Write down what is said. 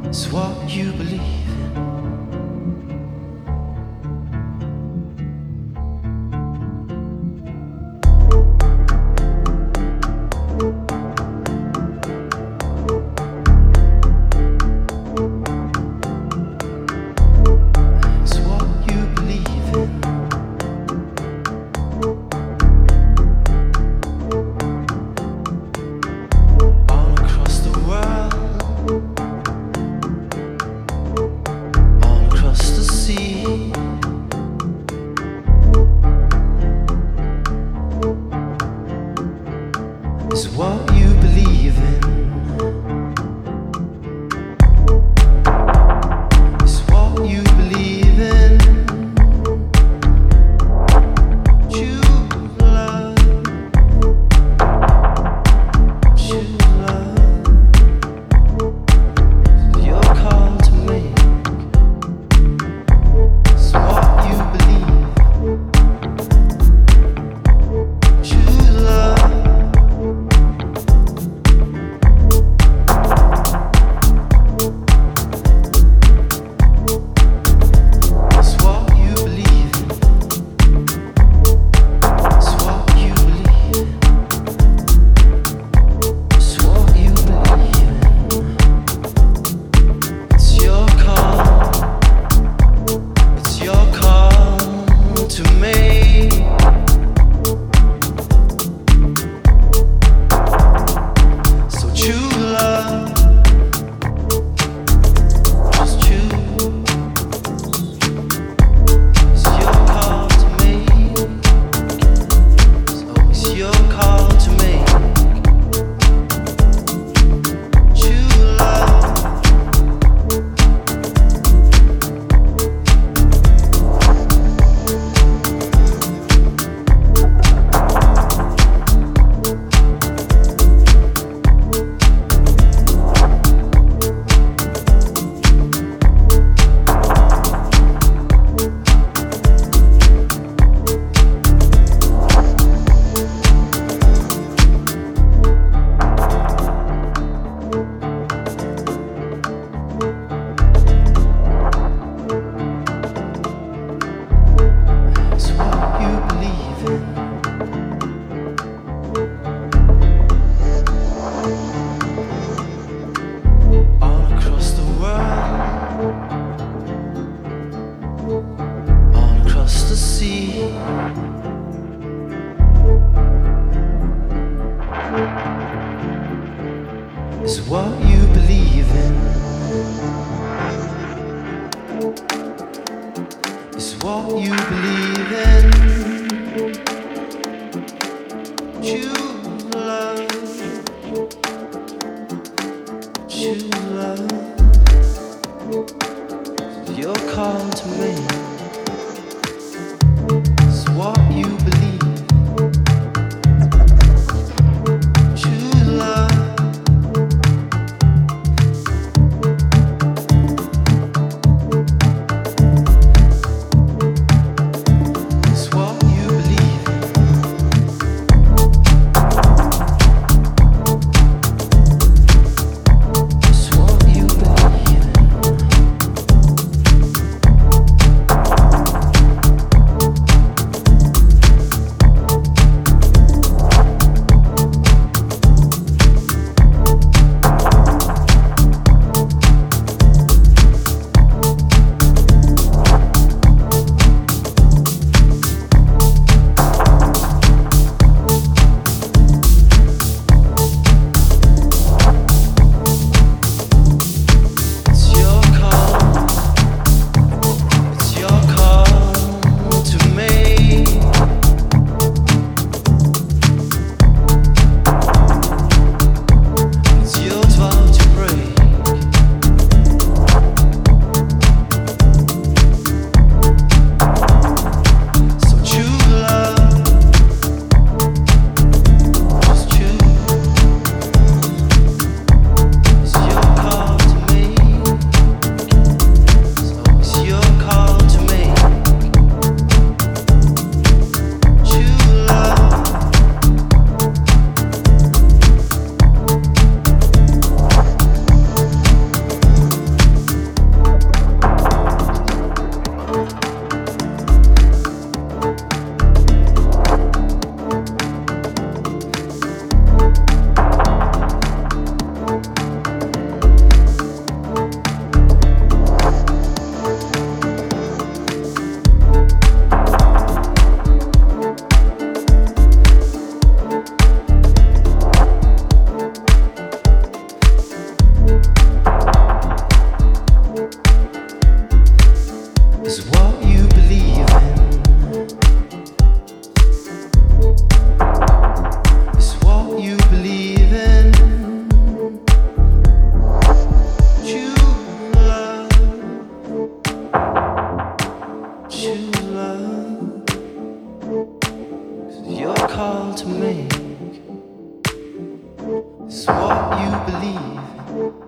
It's what you believe in. It's what you believe in. All across the world, all across the sea. Is what you believe in. Is what you believe in. True love, true love. Your call to make. Is what you believe. True love. It's what you believe in. It's what you believe in. It's what you believe in. It's your call. It's your call to make. So true love, just choose. It's your call to make. So it's your call to make. True love. It's what you believe in. All across the world, all across the sea. Is what you believe in. Is what you believe in. True love, true love. Your call to make. Is what you believe. True love. It's what you believe in. It's what you believe in. leave.